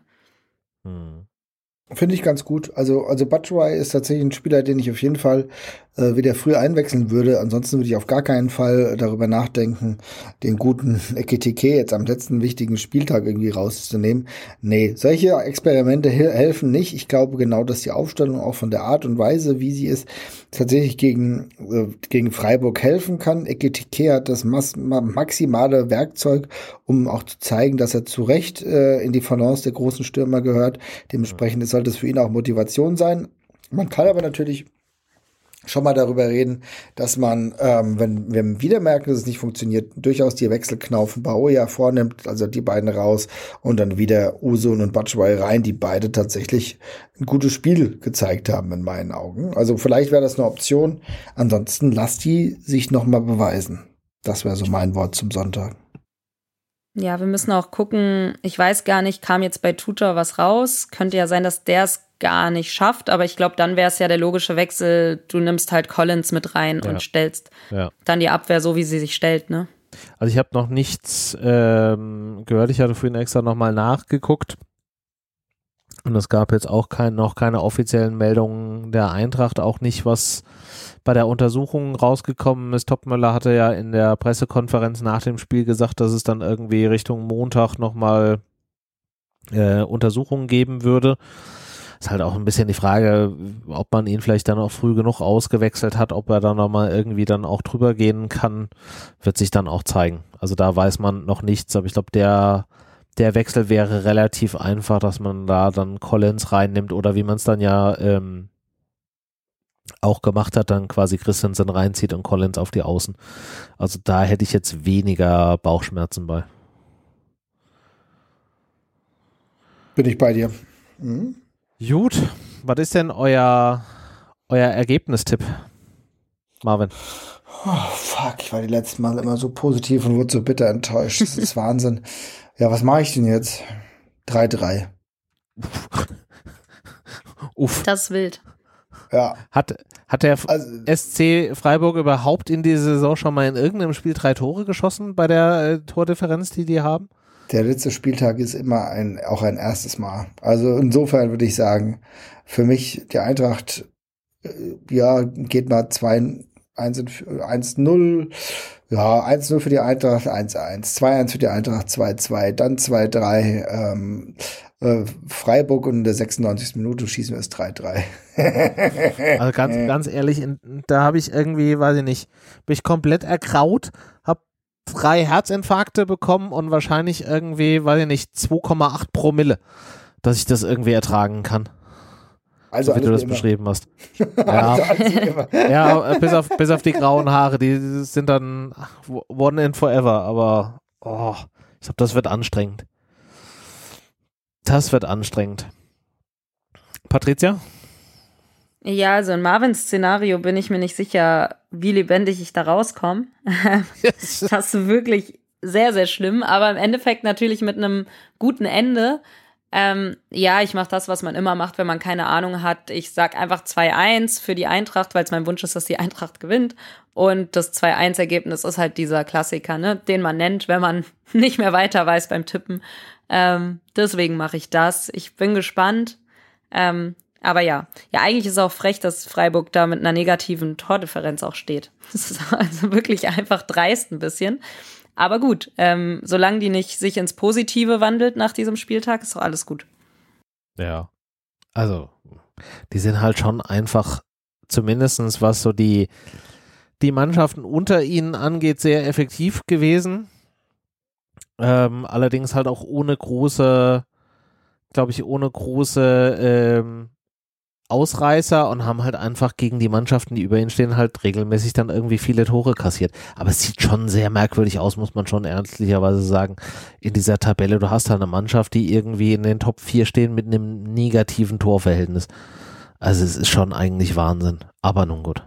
Finde ich ganz gut. Also Batshuayi ist tatsächlich ein Spieler, den ich auf jeden Fall wieder früh einwechseln würde. Ansonsten würde ich auf gar keinen Fall darüber nachdenken, den guten Ekitike jetzt am letzten wichtigen Spieltag irgendwie rauszunehmen. Nee, solche Experimente helfen nicht. Ich glaube genau, dass die Aufstellung auch von der Art und Weise, wie sie ist, tatsächlich gegen Freiburg helfen kann. Ekitike hat das maximale Werkzeug, um auch zu zeigen, dass er zu Recht in die Balance der großen Stürmer gehört. Dementsprechend sollte es für ihn auch Motivation sein. Man kann aber natürlich schon mal darüber reden, dass man, wenn wir wieder merken, dass es nicht funktioniert, durchaus die Wechselknaufen Baoja vornimmt, also die beiden raus und dann wieder Uzun und Batshuayi rein, die beide tatsächlich ein gutes Spiel gezeigt haben in meinen Augen. Also vielleicht wäre das eine Option. Ansonsten lasst die sich noch mal beweisen. Das wäre so mein Wort zum Sonntag. Ja, wir müssen auch gucken, ich weiß gar nicht, kam jetzt bei Tutor was raus? Könnte ja sein, dass der es gar nicht schafft, aber ich glaube, dann wäre es ja der logische Wechsel, du nimmst halt Collins mit rein und stellst dann die Abwehr so, wie sie sich stellt, ne? Also ich habe noch nichts gehört, ich hatte vorhin extra nochmal nachgeguckt und es gab jetzt auch noch keine offiziellen Meldungen der Eintracht, auch nicht, was bei der Untersuchung rausgekommen ist. Topmöller hatte ja in der Pressekonferenz nach dem Spiel gesagt, dass es dann irgendwie Richtung Montag nochmal Untersuchungen geben würde. Ist halt auch ein bisschen die Frage, ob man ihn vielleicht dann auch früh genug ausgewechselt hat, ob er dann nochmal irgendwie dann auch drüber gehen kann, wird sich dann auch zeigen. Also da weiß man noch nichts, aber ich glaube, der Wechsel wäre relativ einfach, dass man da dann Collins reinnimmt oder wie man es dann ja auch gemacht hat, dann quasi Christensen reinzieht und Collins auf die Außen. Also da hätte ich jetzt weniger Bauchschmerzen bei. Bin ich bei dir. Mhm. Gut, was ist denn euer Ergebnistipp, Marvin? Oh, fuck, ich war die letzten Mal immer so positiv und wurde so bitter enttäuscht. Das ist Wahnsinn. Ja, was mache ich denn jetzt? 3-3. Uff. Das ist wild. Ja. Hat der SC Freiburg überhaupt in dieser Saison schon mal in irgendeinem Spiel 3 Tore geschossen bei der Tordifferenz, die haben? Der letzte Spieltag ist immer auch ein erstes Mal. Also insofern würde ich sagen, für mich die Eintracht, geht mal 1-0, ja, 1-0 für die Eintracht, 1-1, 2-1 für die Eintracht, 2-2, dann 2-3, Freiburg und in der 96. Minute schießen wir es 3-3. Also ganz ehrlich, da habe ich irgendwie, weiß ich nicht, bin ich komplett ergraut, habe 3 Herzinfarkte bekommen und wahrscheinlich irgendwie, weiß ich nicht, 2,8 Promille, dass ich das irgendwie ertragen kann. Also so wie du das beschrieben hast. Ja, Also ja, bis auf die grauen Haare, die sind dann one and forever, aber ich glaube, das wird anstrengend. Das wird anstrengend. Patricia? Ja, also in Marvins Szenario bin ich mir nicht sicher, wie lebendig ich da rauskomme. Das ist wirklich sehr, sehr schlimm, aber im Endeffekt natürlich mit einem guten Ende. Ja, ich mache das, was man immer macht, wenn man keine Ahnung hat. Ich sag einfach 2-1 für die Eintracht, weil es mein Wunsch ist, dass die Eintracht gewinnt. Und das 2-1-Ergebnis ist halt dieser Klassiker, ne, den man nennt, wenn man nicht mehr weiter weiß beim Tippen. Deswegen mache ich das. Ich bin gespannt. Aber ja, eigentlich ist es auch frech, dass Freiburg da mit einer negativen Tordifferenz auch steht. Das ist also wirklich einfach dreist ein bisschen. Aber gut, solange die nicht sich ins Positive wandelt nach diesem Spieltag, ist doch alles gut. Ja, also die sind halt schon einfach, zumindest was so die Mannschaften unter ihnen angeht, sehr effektiv gewesen. Allerdings halt auch ohne große Ausreißer und haben halt einfach gegen die Mannschaften, die über ihnen stehen, halt regelmäßig dann irgendwie viele Tore kassiert. Aber es sieht schon sehr merkwürdig aus, muss man schon ernstlicherweise sagen, in dieser Tabelle. Du hast halt eine Mannschaft, die irgendwie in den Top 4 stehen mit einem negativen Torverhältnis. Also es ist schon eigentlich Wahnsinn. Aber nun gut.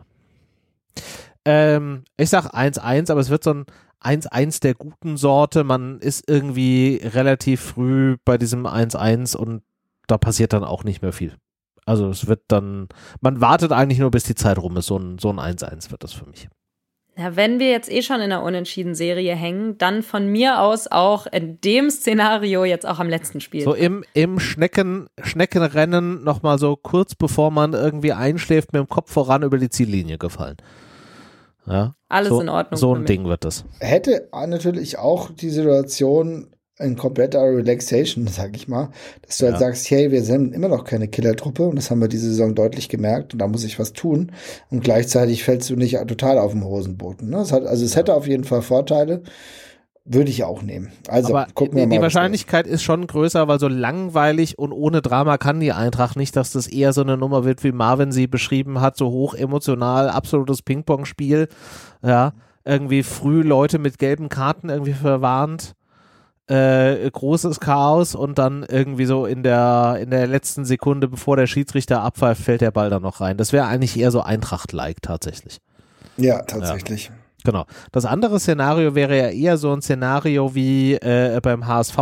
Ich sag 1-1, aber es wird so ein 1-1 der guten Sorte. Man ist irgendwie relativ früh bei diesem 1-1 und da passiert dann auch nicht mehr viel. Also es wird dann, man wartet eigentlich nur, bis die Zeit rum ist. So ein 1-1 wird das für mich. Ja, wenn wir jetzt schon in der Unentschieden-Serie hängen, dann von mir aus auch in dem Szenario jetzt auch am letzten Spiel. So im Schneckenrennen nochmal so kurz bevor man irgendwie einschläft, mit dem Kopf voran über die Ziellinie gefallen. Ja, alles so, in Ordnung. So ein Ding wird das. Hätte natürlich auch die Situation ein kompletter Relaxation, sag ich mal, dass du halt sagst, hey, wir sind immer noch keine Killertruppe und das haben wir diese Saison deutlich gemerkt und da muss ich was tun und gleichzeitig fällst du nicht total auf dem Hosenboden. Ne? Es hätte auf jeden Fall Vorteile, würde ich auch nehmen. Also aber gucken wir mal. Die Wahrscheinlichkeit ist schon größer, weil so langweilig und ohne Drama kann die Eintracht nicht, dass das eher so eine Nummer wird, wie Marvin sie beschrieben hat, so hoch emotional, absolutes Ping-Pong-Spiel, ja, irgendwie früh Leute mit gelben Karten irgendwie verwarnt. Großes Chaos und dann irgendwie so in der letzten Sekunde, bevor der Schiedsrichter abpfeift, fällt der Ball dann noch rein. Das wäre eigentlich eher so Eintracht-like tatsächlich. Ja, tatsächlich. Ja, genau. Das andere Szenario wäre ja eher so ein Szenario wie beim HSV,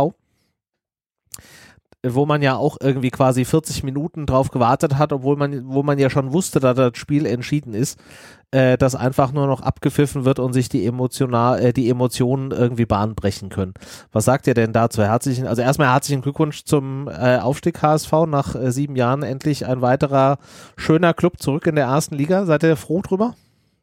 wo man ja auch irgendwie quasi 40 Minuten drauf gewartet hat, wo man ja schon wusste, dass das Spiel entschieden ist, dass einfach nur noch abgepfiffen wird und sich die Emotionen irgendwie Bahn brechen können. Was sagt ihr denn dazu? Also erstmal herzlichen Glückwunsch zum Aufstieg HSV nach 7 Jahren, endlich ein weiterer schöner Club zurück in der ersten Liga. Seid ihr froh drüber?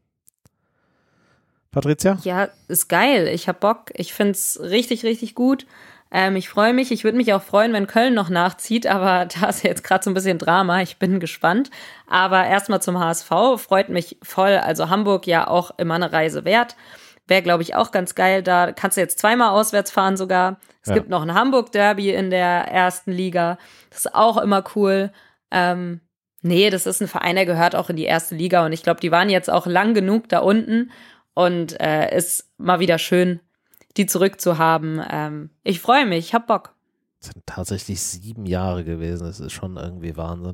Patricia? Ja, ist geil. Ich hab Bock. Ich find's richtig, richtig gut. Ich freue mich. Ich würde mich auch freuen, wenn Köln noch nachzieht, aber da ist ja jetzt gerade so ein bisschen Drama. Ich bin gespannt. Aber erstmal zum HSV. Freut mich voll. Also Hamburg ja auch immer eine Reise wert. Wäre, glaube ich, auch ganz geil. Da kannst du jetzt 2-mal auswärts fahren sogar. Es gibt noch ein Hamburg-Derby in der ersten Liga. Das ist auch immer cool. Nee, das ist ein Verein, der gehört auch in die erste Liga. Und ich glaube, die waren jetzt auch lang genug da unten. Und ist mal wieder schön, die zurückzuhaben. Ich freue mich, ich hab Bock. Das sind tatsächlich 7 Jahre gewesen, das ist schon irgendwie Wahnsinn.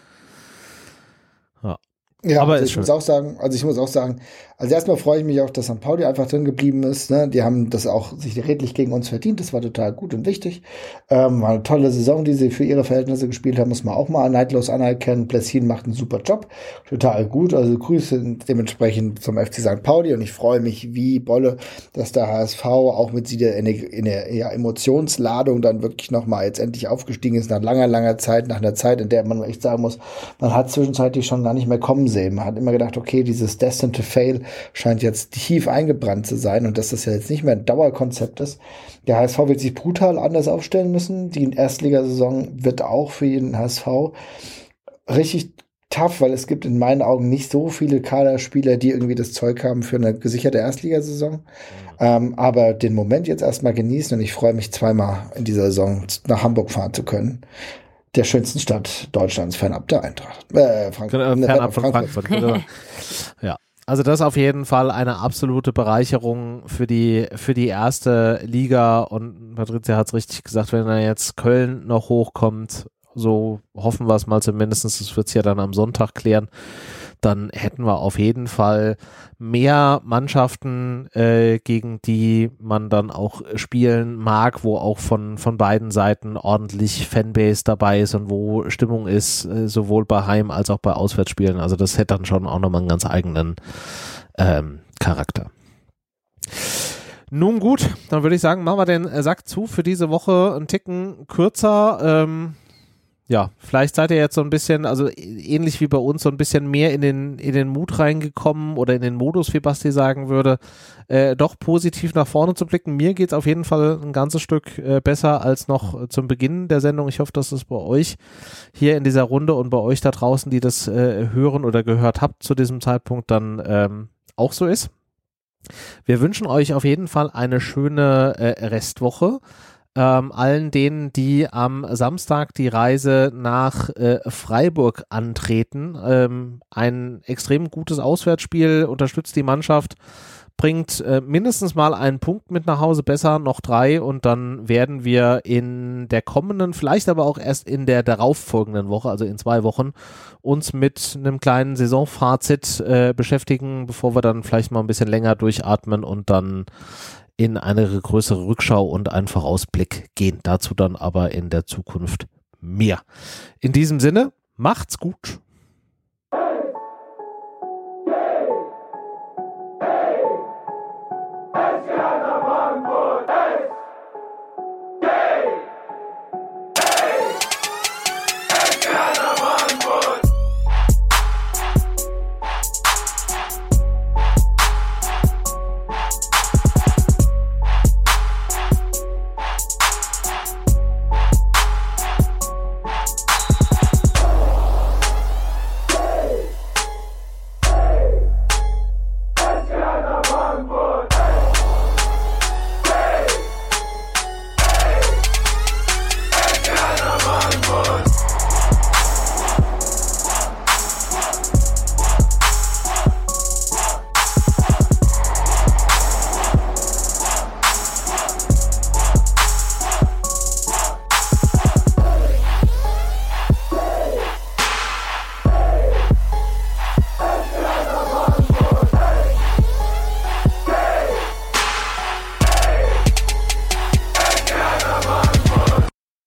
Ja, aber also ich muss auch sagen, also erstmal freue ich mich auch, dass St. Pauli einfach drin geblieben ist. Ne? Die haben das auch sich redlich gegen uns verdient. Das war total gut und wichtig. War eine tolle Saison, die sie für ihre Verhältnisse gespielt haben, muss man auch mal neidlos anerkennen. Plessin macht einen super Job. Total gut. Also Grüße dementsprechend zum FC St. Pauli und ich freue mich wie Bolle, dass der HSV auch mit sie in der Emotionsladung dann wirklich nochmal jetzt endlich aufgestiegen ist nach langer Zeit, nach einer Zeit, in der man echt sagen muss, man hat zwischenzeitlich schon gar nicht mehr kommen sehen. Man hat immer gedacht, okay, dieses Destined to Fail scheint jetzt tief eingebrannt zu sein und dass das ja jetzt nicht mehr ein Dauerkonzept ist. Der HSV wird sich brutal anders aufstellen müssen. Die Erstligasaison wird auch für jeden HSV richtig tough, weil es gibt in meinen Augen nicht so viele Kaderspieler, die irgendwie das Zeug haben für eine gesicherte Erstligasaison. Aber den Moment jetzt erstmal genießen und ich freue mich 2-mal in dieser Saison nach Hamburg fahren zu können. der schönsten Stadt Deutschlands, fernab der Eintracht. Fernab von Frankfurt. Ja. Also das ist auf jeden Fall eine absolute Bereicherung für die erste Liga, und Patricia hat es richtig gesagt, wenn dann jetzt Köln noch hochkommt, so hoffen wir es mal zumindest, das wird es ja dann am Sonntag klären, dann hätten wir auf jeden Fall mehr Mannschaften, gegen die man dann auch spielen mag, wo auch von beiden Seiten ordentlich Fanbase dabei ist und wo Stimmung ist, sowohl bei Heim- als auch bei Auswärtsspielen. Also das hätte dann schon auch nochmal einen ganz eigenen Charakter. Nun gut, dann würde ich sagen, machen wir den Sack zu für diese Woche, einen Ticken kürzer. Ja, vielleicht seid ihr jetzt so ein bisschen, also ähnlich wie bei uns, so ein bisschen mehr in den Mut reingekommen oder in den Modus, wie Basti sagen würde, doch positiv nach vorne zu blicken. Mir geht's auf jeden Fall ein ganzes Stück besser als noch zum Beginn der Sendung. Ich hoffe, dass es bei euch hier in dieser Runde und bei euch da draußen, die das hören oder gehört habt zu diesem Zeitpunkt, dann auch so ist. Wir wünschen euch auf jeden Fall eine schöne Restwoche. Allen denen, die am Samstag die Reise nach Freiburg antreten. Ein extrem gutes Auswärtsspiel, unterstützt die Mannschaft, bringt mindestens mal einen Punkt mit nach Hause, besser noch 3, und dann werden wir in der kommenden, vielleicht aber auch erst in der darauffolgenden Woche, also in 2 Wochen, uns mit einem kleinen Saisonfazit beschäftigen, bevor wir dann vielleicht mal ein bisschen länger durchatmen und dann in eine größere Rückschau und einen Vorausblick gehen. Dazu dann aber in der Zukunft mehr. In diesem Sinne, macht's gut